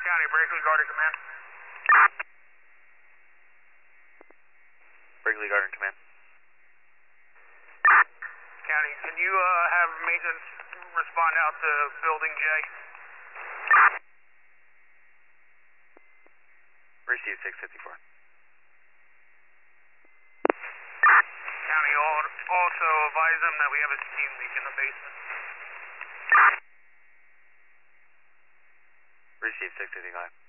County, Berkeley Garden Command. Berkeley Garden Command. County, can you have maintenance respond out to Building J? Receive 654. County, also advise them that we have a steam leak in the basement. Receive 655.